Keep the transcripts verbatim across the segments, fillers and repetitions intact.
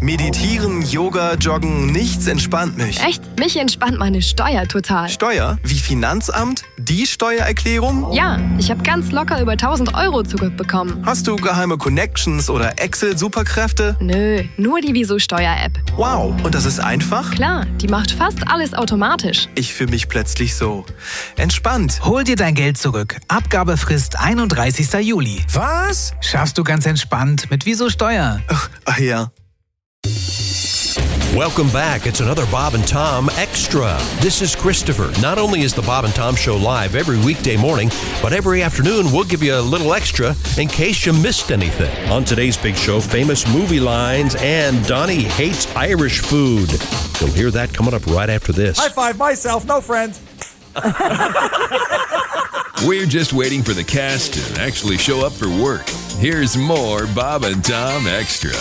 Meditieren, Yoga, Joggen, nichts entspannt mich. Echt? Mich entspannt meine Steuer total. Steuer? Wie Finanzamt? Die Steuererklärung? Ja, ich habe ganz locker über tausend Euro zurückbekommen. Hast du geheime Connections oder Excel-Superkräfte? Nö, nur die Wieso-Steuer-App. Wow, und das ist einfach? Klar, die macht fast alles automatisch. Ich fühle mich plötzlich so entspannt. Hol dir dein Geld zurück. Abgabefrist einunddreißigster Juli. Was? Schaffst du ganz entspannt mit Wieso Steuer. Ach, ach ja. Welcome back. It's another Bob and Tom Extra. This is Christopher. Not only is the Bob and Tom Show live every weekday morning, but every afternoon we'll give you a little extra in case you missed anything. On today's big show, famous movie lines and Donnie hates Irish food. You'll hear that coming up right after this. High five myself, no friends. We're just waiting for the cast to actually show up for work. Here's more Bob and Tom Extra.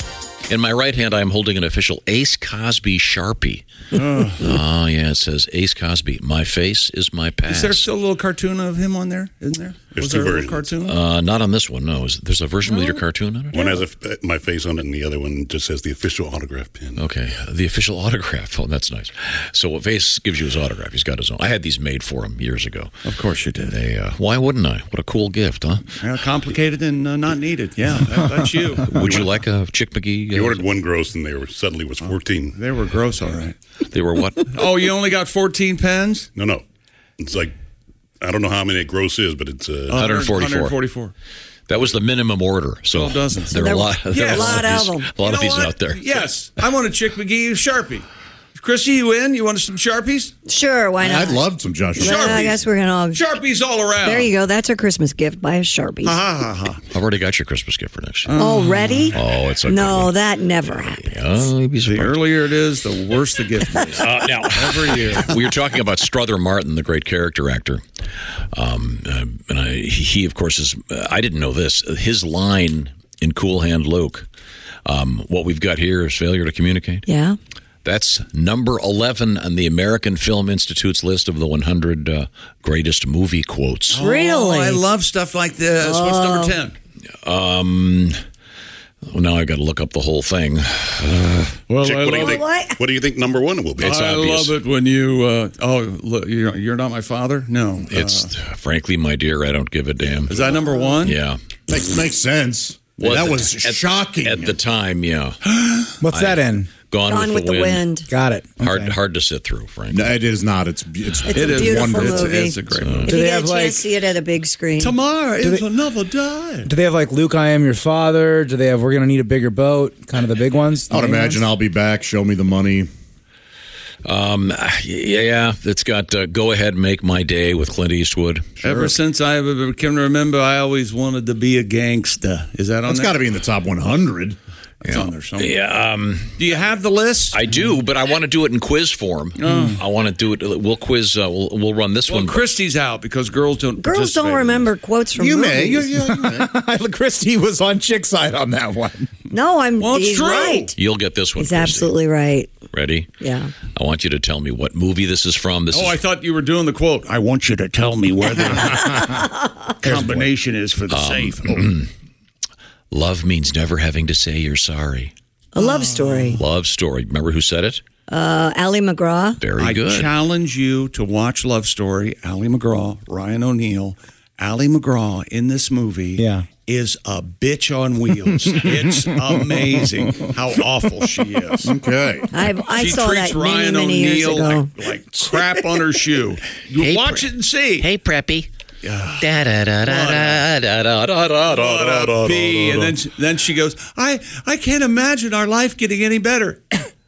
In my right hand, I am holding an official Ace Cosby Sharpie. Oh. oh, yeah, it says Ace Cosby. My face is my past. Is there still a little cartoon of him on there? Isn't there? There's Was two there a versions. cartoon? Uh, not on this one, no. Is, there's a version no. with your cartoon on it? One has a, my face on it, and the other one just says the official autograph pin. Okay, the official autograph. Oh, that's nice. So what Ace gives you his autograph. He's got his own. I had these made for him years ago. Of course you did. They, uh, why wouldn't I? What a cool gift, huh? Yeah, complicated and uh, not needed. Yeah, that, that's you. Would you like a Chick McGee? He ordered one gross, and they were suddenly was fourteen. They were gross, all right. They were what? Oh, you only got fourteen pens? No, no. It's like, I don't know how many gross is, but it's uh, one hundred forty-four. one hundred forty-four. That was the minimum order. So twelve dozens. There, there are a lot, there yes. are a lot, of these, a lot of these out there. Yes. I want a Chick McGee Sharpie. Chrissy, you in? You want some Sharpies? Sure, why not? I'd love some Joshua. Sharpies. Well, I guess we're going to all... Sharpies all around. There you go. That's our Christmas gift. Buy us Sharpies. Ha, ha, ha. I've already got your Christmas gift for next year. Already? Oh, it's a No, that never happens. Oh, you'd be the earlier it is, the worse the gift is. Uh, now, every year. We were talking about Strother Martin, the great character actor. Um, uh, and I, he, of course, is... Uh, I didn't know this. His line in Cool Hand Luke, um, what we've got here is failure to communicate. Yeah. That's number eleven on the American Film Institute's list of the one hundred uh, greatest movie quotes. Oh, really? I love stuff like this. Oh. What's number ten? Um, well, now I've got to look up the whole thing. Uh, well, Chick, I what, do you love think, What? what do you think number one will be? It's I obvious. love it when you, uh, oh, look, you're, you're not my father? No. It's, uh, frankly, my dear, I don't give a damn. is that number one? Yeah. Makes, makes sense. Well, that at was the, shocking. At, at the time, yeah. What's I, that in? Gone, Gone with, with the, wind. wind. Got it. Okay. Hard, hard to sit through, frankly. No, it is not. It's it's, It's It a is beautiful wonderful. movie. It's, it's a great So- movie. If Do you they get a have, chance, like- see it at a big screen. Tomorrow Do is they- another day. Do they have like Luke, I am your father? Do they have We're gonna need a bigger boat? Kind of the big ones. I would imagine I'll be back. Show me the money. Um, yeah, it's got uh, Go Ahead, Make My Day with Clint Eastwood. Ever since I can remember, I always wanted to be a gangster. Is that on It's there? got to be in the top one hundred. It's on there somewhere. Yeah, um, Do you have the list? I do, but I want to do it in quiz form. Oh. I want to do it. We'll quiz. Uh, we'll, we'll run this well, one. Christy's out because girls don't. Girls don't participate. remember quotes from You movies. may. You, you, you may. Christy was on chick side on that one. No, I'm. Well, it's he's true. right. You'll get this one. He's Christy. absolutely right. Ready? Yeah. I want you to tell me what movie this is from. This Oh, is I thought you were doing the quote. I want you to tell me where the combination is for the safe. Oh. Love Means Never Having to Say You're Sorry. A love story. Love Story. Remember who said it? Uh, Ally McGraw. Very I good. challenge you to watch Love Story. Ally McGraw, Ryan O'Neal. Ally McGraw in this movie Yeah. is a bitch on wheels. It's amazing how awful she is. Okay. I've, I she saw treats that Ryan many, many years O'Neal ago. like, like crap on her shoe. You Hey, watch Pre- it and see. Hey, Preppy. Yeah. Da da da da da da da da da What a bee. And then, then she goes, I, I can't imagine our life getting any better.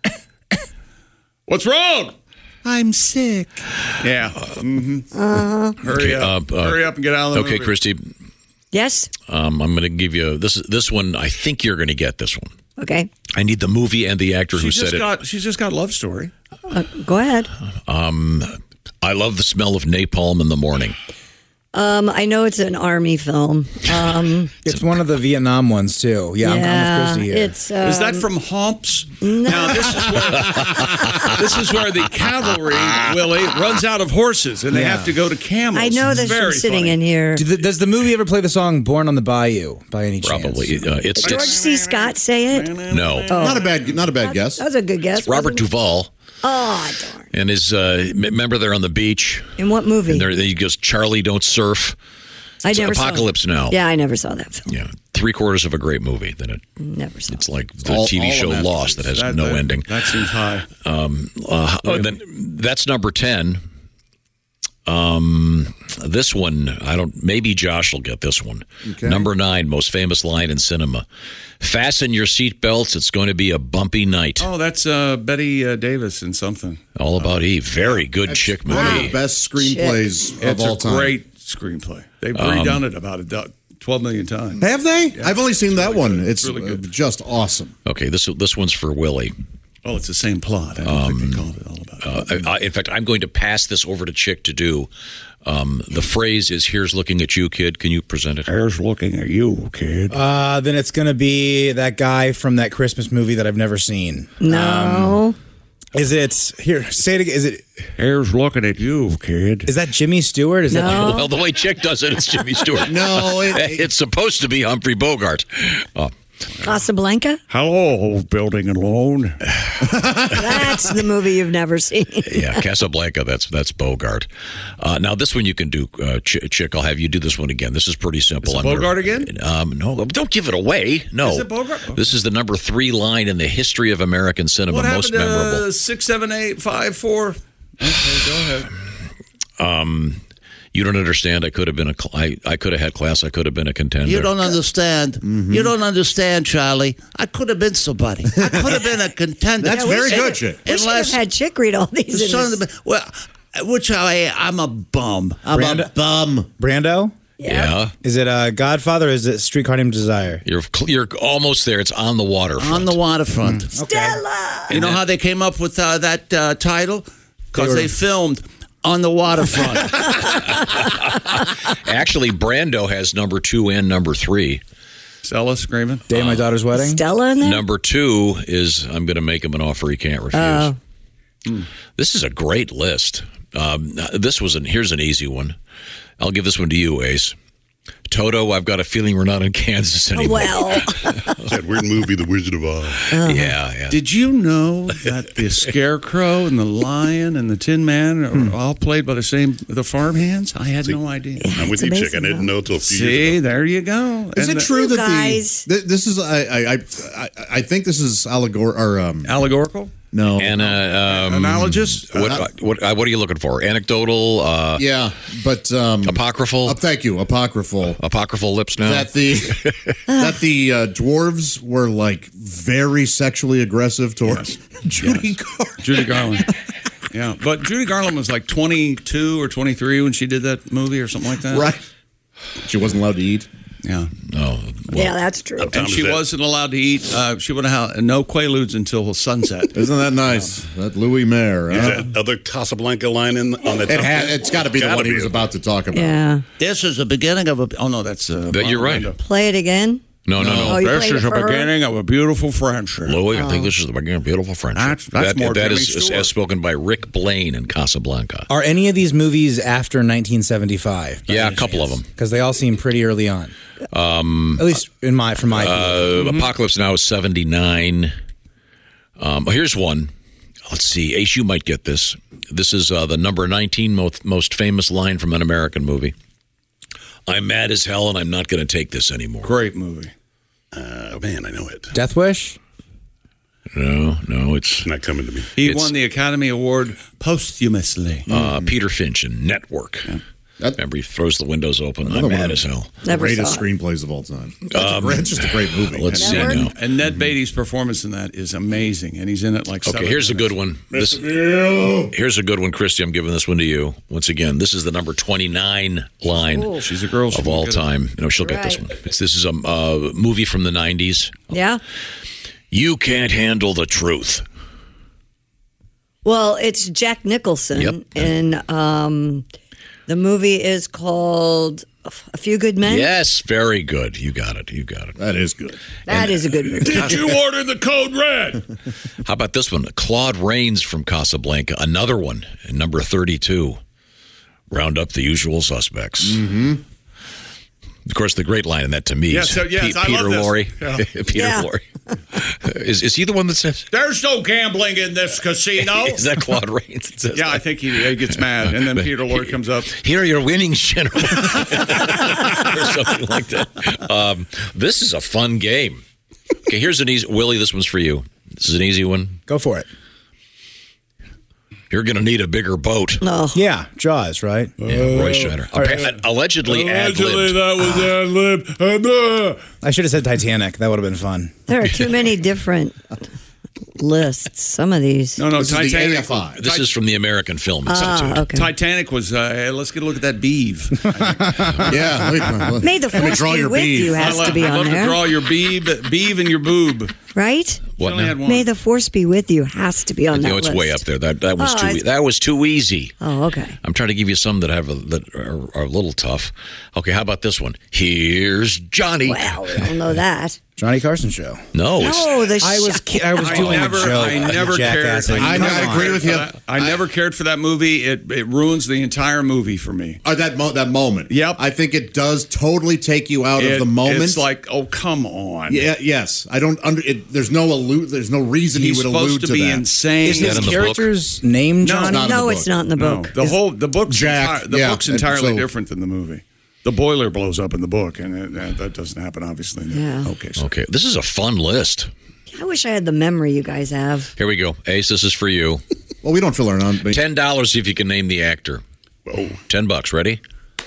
What's wrong? I'm sick. Yeah. Mm-hmm. Uh-huh. Hurry Okay, up. uh, uh, Hurry up and get out of the Okay, movie. Christy. Yes? Um, I'm going to give you this. This one. I think you're going to get this one. Okay. I need the movie and the actor She who just said got, She's just got Love Story. Uh, go ahead. it. Um, I love the smell of napalm in the morning. Um, I know it's an army film. Um, it's one of the Vietnam ones too. Yeah, I'm, I'm with Christy here. It's, um, Is that from Humps? No. Now this is where this is where the cavalry, Willie, runs out of horses and they Yeah. have to go to camels. I know this Very from sitting funny. in here. Do the- does the movie ever play the song "Born on the Bayou" by any chance? Probably. Uh, it's George it's C. Scott say it? no. Oh. Not a bad, not a bad guess. That was a good guess. Robert wasn't it? Duvall. Oh, darn. And his uh, m- remember they're on the beach. In what movie? And there he goes, Charlie, don't surf. I It's never saw Apocalypse it. Now. Yeah, I never saw that film. Yeah, three quarters of a great movie. Then it, Never saw it's like the All- T V all show of Lost that has that, no that, ending. That seems high. Um, uh, oh, then that's number ten. Um, this one, I don't. Maybe Josh will get this one. Okay. Number nine, most famous line in cinema: "Fasten your seatbelts. It's going to be a bumpy night." Oh, that's uh, Betty uh, Davis in something. All About Eve. Very good chick One of movie. the best screenplays of It's all a time. great screenplay. They've Um, redone it about a du- twelve million times. Have they? I've only seen that one. good. It's It's really good. uh, just awesome. Okay, this this one's for Willie. Oh, it's the same plot. I don't Um, think they called it all about it. Uh, I, in fact, I'm going to pass this over to Chick to do. Um, the phrase is, "Here's looking at you, kid." Can you present it? Here's looking at you, kid. Uh, then it's going to be that guy from that Christmas movie that I've never seen. No. Um, is it here? Say it again. Is it? Here's looking at you, kid. Is that Jimmy Stewart? Is No. that? Well, the way Chick does it, it's Jimmy Stewart. No, it- it's supposed to be Humphrey Bogart. Oh, Casablanca? Hello, building and loan. That's the movie you've never seen. yeah, Casablanca. That's that's Bogart. Uh, now this one you can do, uh, Ch- Chick. I'll have you do this one again. This is pretty simple. Is it I'm gonna- Bogart again? Um, no, don't give it away. No, Is it Bogart? Okay. This is the number three line in the history of American cinema, What most happened to memorable. uh, six, seven, eight, five, four? Okay, go ahead. Um, you don't understand. I could have been a. Cl- I, I could have had class. I could have been a contender. You don't understand. You don't understand, Charlie. I could have been somebody. I could have been a contender. That's Yeah, we very should- good, Chick. We should have had Chick read all these. in Son of this- the, well, which I, I'm a bum. I'm Brando? a bum. Brando? Yeah. Is it uh, Godfather or is it Streetcar Named Desire? You're cl- you're almost there. It's on the waterfront. On the waterfront. Stella! You know how they came up with uh, that uh, title? Because They they, were- filmed on the waterfront. Actually, Brando has number two and number three. Stella screaming. Day of My Daughter's Wedding? Stella in there? Number two is I'm going to make him an offer he can't refuse. Oh. This is a great list. Um, this was an here's an easy one. I'll give this one to you, Ace. Toto, I've got a feeling we're not in Kansas anymore. Well, That weird movie, The Wizard of Oz. yeah, yeah. Did you know that the Scarecrow and the Lion and the Tin Man are all played by the same the farmhands? I had no idea. I'm with It's you, Chick. I amazing, didn't though. know till a few See, years ago. there you go. Is And it the- true You that guys. the th- this is I I I I, I think this is allegor or um Allegorical? no And uh, um, Analogous? What, what, uh, what are you looking for? Anecdotal, uh, yeah but um apocryphal, uh, thank you apocryphal apocryphal lips now. that the that the uh, dwarves were like very sexually aggressive towards Judy Garland. Judy Garland. Yeah, but Judy Garland was like twenty-two or twenty-three when she did that movie or something like that. Right. She wasn't allowed to eat. Yeah. no, yeah, that's true. Time And is she that? wasn't allowed to eat. Uh, she would have no Quaaludes until sunset. Isn't that nice? That Louis Mayer. Is Huh? that other Casablanca line in on the It top? ha- it's got to be the Gotta one he be was it. about to talk about. Yeah. This is the beginning of a. Oh no, that's. Uh, But you're right. Miranda. Play it again. no, no, no. Oh, you This played is it the for her? beginning of a beautiful friendship. Louis, I think this is the beginning of beautiful friendship. That's- that's that, more that Jimmy is as, Stewart. as spoken by Rick Blaine in Casablanca. Are any of these movies after nineteen seventy-five? Yeah, a couple of them. Because they all seem pretty early on. Um, At least in my from my view. Uh, Apocalypse Now is seventy-nine. Um, here's one. Let's see. Ace, you might get this. This is uh, the number nineteen most, most famous line from an American movie. I'm mad as hell and I'm not going to take this anymore. Great movie. Uh, man, I know it. Death Wish? No, no, it's It's not coming to me. He It's- won the Academy Award posthumously. uh, Peter Finch in Network. That- Remember, he throws the windows open. Another I'm one mad of as hell. Never Greatest saw it. screenplays of all time. That's, a great, it's just a great movie. Let's see Network? now. And Ned Beatty's performance in that is amazing, and he's in it like. Okay, seven here's a minutes. good one. This, here's a good one, Christy. I'm giving this one to you. Once again, this is the number twenty-nine line She's a girl. she of will all get it. time. You know, she'll get this Right. one. It's, this is a uh, movie from the nineties. Yeah. You can't handle the truth. Well, it's Jack Nicholson Yep. in um, The movie is called A Few Good Men. Yes, very good. You got it. You got it. That is good. That And- is a good movie. Did you order the code red? How about this one? Claude Rains from Casablanca. Another one, number thirty-two. Round up the usual suspects. Mm-hmm. Of course, the great line in that to me Yes, is so- yes, I Peter love this. Lorre. Yeah. Peter Yeah. Lorre. is, is he the one that says? There's no gambling in this casino. Is that Claude Rains that says Yeah, that? I think he, he gets mad, and then Peter Lorre comes up. Here are your winnings, General. or something like that. Um, this is a fun game. Okay, here's an easy. Willie, this one's for you. This is an easy one. Go for it. You're going to need a bigger boat. Oh. Yeah, Jaws, right? Yeah, Roy Scheider. All right. Appa- allegedly Allegedly, ad-libbed. that was ad-lib. I should have said Titanic. That would have been fun. There are too many different lists. Some of these. No, no, This is the Titanic. A F I. This is from the American Film Institute. Ah, okay. Titanic was. Uh, hey, let's get a look at that beeve. Yeah. Let me, May the let me force draw be your with beef. you has I to be I'd on love there, to draw your beeve, beeve and your boob. right? What Only now? had one. May the force be with you has to be on You that know, it's list. way up there. That that was Oh, too. it's- E- that was too easy. Oh, okay. I'm trying to give you some that have a, that are, are a little tough. Okay, how about this one? Here's Johnny. Well, we don't know that. Johnny Carson show. No, it's, No, the I was sh- ki- I was I doing never, a joke. I never jackass. cared. I, Come I on. agree with you. I, I never cared for that movie. It it ruins the entire movie for me. Uh, that mo- that moment. Yep. I think it does totally take you out It- of the moment. It's like, oh, come on. yeah, yes. I don't under. It, there's no allude. There's no reason He's he would supposed allude to to be that. insane. Is that his in the book? character's name No, Johnny? not in the no, book. it's not in the No, book. the whole the book's Jack, enti- the yeah, book's and entirely so- different than the movie. The boiler blows up in the book, and it, that, that doesn't happen, obviously. in the- Yeah. Okay. So. okay. This is a fun list. I wish I had the memory you guys have. Here we go. Ace, this is for you. Well, we don't fill our own. Ten dollars if you can name the actor. Whoa. Ten bucks. Ready?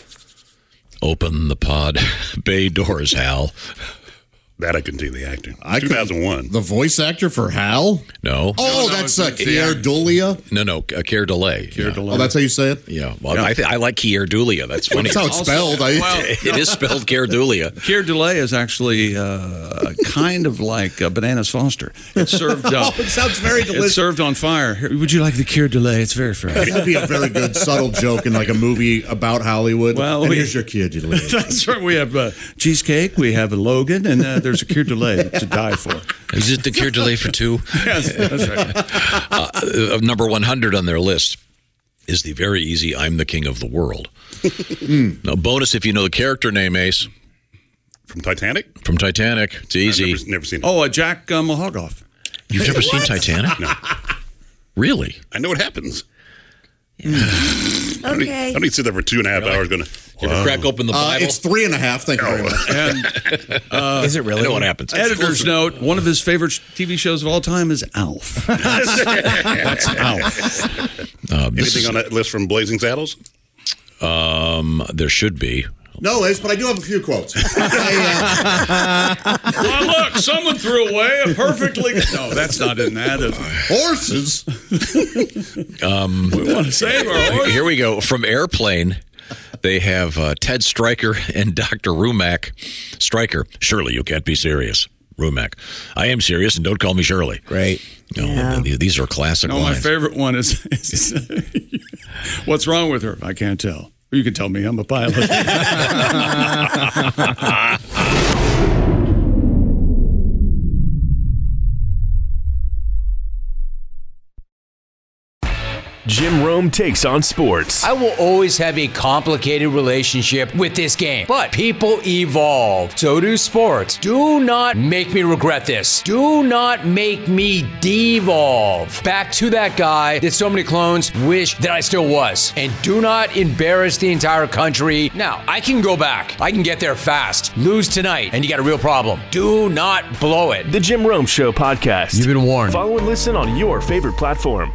Open the pod bay doors, Hal. That I couldn't see the actor. I two thousand one. The voice actor for Hal. No. Oh, no, that's it's- uh, it's the Kier actor. Dulia. No, no. Uh, Keir Delay. Keir yeah. Delay. Oh, that's how you say it. Yeah. Well, Yeah. I th- I like Keir Dulia. That's funny. That's how it's spelled. I, Well, It is spelled Keir Dulia. Keir Delay is actually uh, kind of like uh, Bananas Foster. It's served. Uh, Oh, it sounds very it's delicious. served on fire. Here, would you like the Keir Delay? It's very fresh. It would be a very good subtle joke in like a movie about Hollywood. Well, and we- here's your kid. You live. That's right. We have uh, cheesecake. We have a Logan, and uh, there's a Keir Delay to die for. Is it the Keir Delay for two? Yes, that's right. Uh, uh, number one hundred on their list is the very easy I'm the King of the World. Now, bonus if you know the character name, Ace. From Titanic? From Titanic. It's easy. Never, never seen it. Oh, uh, Jack uh, Mahogoff. You've never seen Titanic? No. Really? I know what happens. Okay. I don't need to sit there for two and a half hours going to. You ever crack open the Uh, Bible? it's three and a half. Thank you very much. And uh, Is it I really? know what happens. editor's note: one of his favorite T V shows of all time is Alf. That's Alf. Uh, this Anything is- on that list from Blazing Saddles? um, there should be. No, Ace, but I do have a few quotes. Well, look, someone threw away a perfectly. No, that's not in that. Is it? Horses. Um, We want to save our horse. Here we go. From Airplane, they have uh, Ted Stryker and Doctor Rumack. Stryker, surely you can't be serious. Rumack, I am serious, and don't call me Shirley. Great. No, Yeah. th- these are classic No, my lines. favorite one is, is what's wrong with her? I can't tell. You can tell me. I'm a pilot. Jim Rome takes on sports. I will always have a complicated relationship with this game, but people evolve. So do sports. Do not make me regret this. Do not make me devolve back to that guy that so many clones wish that I still was. And do not embarrass the entire country. Now, I can go back. I can get there fast. Lose tonight, and you got a real problem. Do not blow it. The Jim Rome Show podcast. You've been warned. Follow and listen on your favorite platform.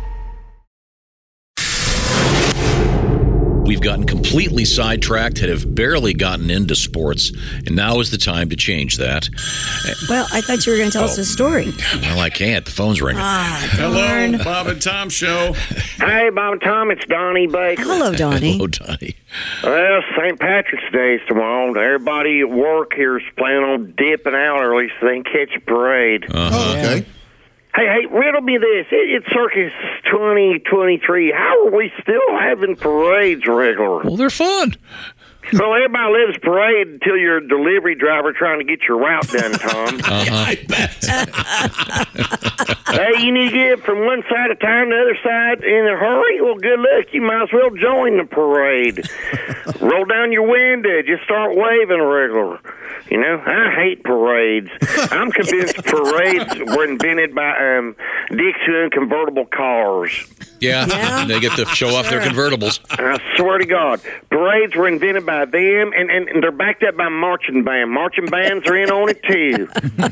We've gotten completely sidetracked and have barely gotten into sports, and now is the time to change that. Well, I thought you were going to tell us a story. Well, I can't. The phone's ringing. Ah, Hello, darn. Bob and Tom Show. Hey, Bob and Tom, it's Donnie Baker. Hello, Donnie. Hello, Donnie. Well, Saint Patrick's Day is tomorrow. Everybody at work here is planning on dipping out early so they can catch a parade. Uh-huh. Oh, okay. Hey, hey, riddle me this. It, it's Circus twenty twenty-three. How are we still having parades regular? Well, they're fun. Well, everybody lives parade until you're a delivery driver trying to get your route done, Tom. Uh-huh. I bet. Hey, you need to get from one side of town to the other side in a hurry? Well, good luck. You might as well join the parade. Roll down your window. Just start waving regular. You know, I hate parades. I'm convinced parades were invented by um, dicks who own convertible cars. Yeah, Yeah. they get to show off their convertibles. I swear to God, parades were invented by them, and, and, and they're backed up by marching band. Marching bands are in on it, too.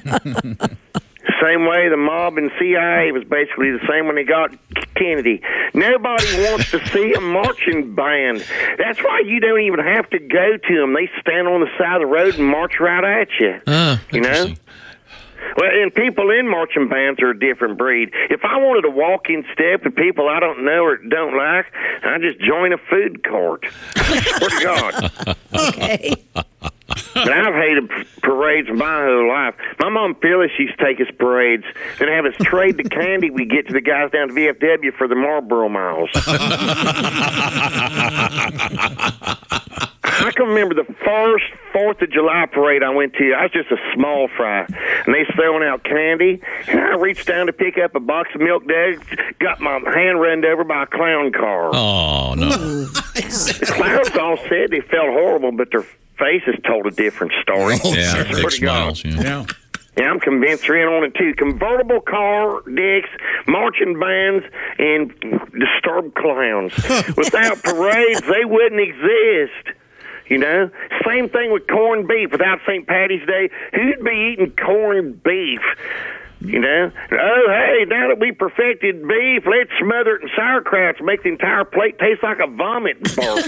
Same way the mob and C I A was basically the same when they got Kennedy. Nobody wants to see a marching band. That's why you don't even have to go to them. They stand on the side of the road and march right at you. Ah, you know? interesting. Well, and people in marching bands are a different breed. If I wanted to walk in step with people I don't know or don't like, I just join a food court. Swear to God. Okay. But I've hated p- parades my whole life. My mom Phyllis used to take us parades and have us trade the candy we get to the guys down to V F W for the Marlboro Miles. I can remember the first Fourth of July parade I went to. I was just a small fry, and they throwing out candy. And I reached down to pick up a box of milk duds, got my hand run over by a clown car. Oh, no. The clowns all said they felt horrible, but their faces told a different story. Yeah, I big swear to God. smiles. Yeah. Yeah. Yeah, I'm convinced they're in on it too. Convertible car dicks, marching bands, and disturbed clowns. Without parades, they wouldn't exist. You know? Same thing with corned beef. Without Saint Patty's Day, who'd be eating corned beef? You know? Oh, hey, now that we perfected beef, let's smother it in sauerkraut to make the entire plate taste like a vomit burp.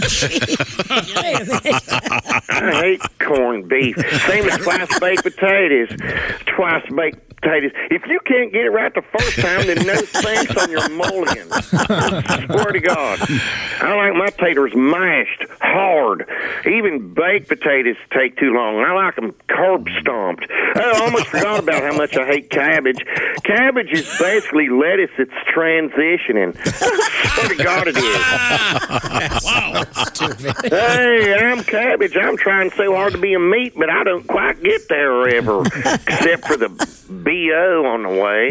I hate corned beef. Same as twice-baked potatoes. Twice-baked potatoes. If you can't get it right the first time, then no thanks on your mulligan. I swear to God. I like my taters mashed, hard. Even baked potatoes take too long. I like them curb stomped. Oh, I almost forgot about how much I hate cabbage. Cabbage is basically lettuce that's transitioning. I swear to God it is. Wow. Hey, I'm cabbage. I'm trying so hard to be a meat, but I don't quite get there ever, except for the B O on the way.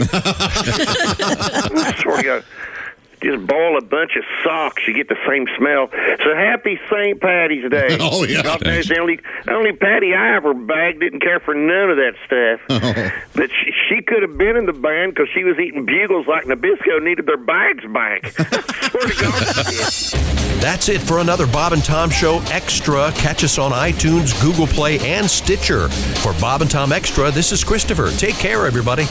I swear to God. Just boil a bunch of socks, you get the same smell. So happy Saint Patty's Day. Oh, yeah. God knows the only, only Patty I ever bagged didn't care for none of that stuff. Oh. But she, she could have been in the band because she was eating bugles like Nabisco needed their bags back. I swear to God. That's it for another Bob and Tom Show Extra. Catch us on iTunes, Google Play, and Stitcher. For Bob and Tom Extra, this is Christopher. Take care, everybody.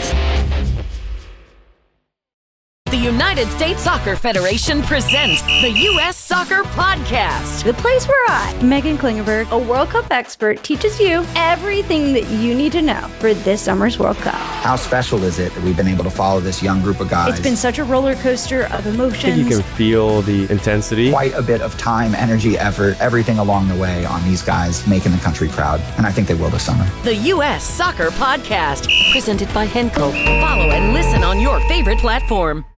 The United States Soccer Federation presents the U S Soccer Podcast. The place where I, Megan Klingenberg, a World Cup expert, teaches you everything that you need to know for this summer's World Cup. How special is it that we've been able to follow this young group of guys? It's been such a roller coaster of emotions. I think you can feel the intensity. Quite a bit of time, energy, effort, everything along the way on these guys making the country proud. And I think they will this summer. The U S Soccer Podcast, presented by Henco. Follow and listen on your favorite platform.